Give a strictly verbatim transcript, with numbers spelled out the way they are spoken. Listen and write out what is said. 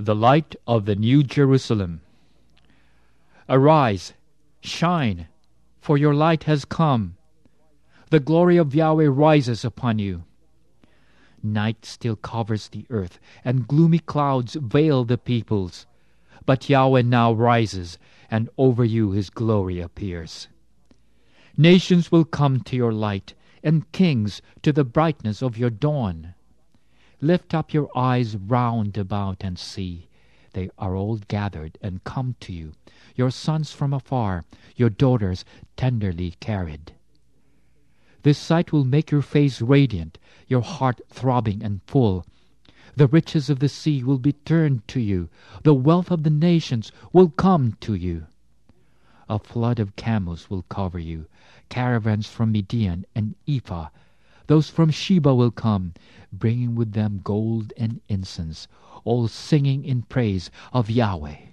The light of the New Jerusalem. Arise, shine, for your light has come. The glory of Yahweh rises upon you. Night still covers the earth, and gloomy clouds veil the peoples. But Yahweh now rises, and over you his glory appears. Nations will come to your light, and kings to the brightness of your dawn. Lift up your eyes round about and see. They are all gathered and come to you, your sons from afar, your daughters tenderly carried. This sight will make your face radiant, your heart throbbing and full. The riches of the sea will be turned to you. The wealth of the nations will come to you. A flood of camels will cover you, caravans from Midian and Ephah. Those from Sheba will come, bringing with them gold and incense, all singing in praise of Yahweh.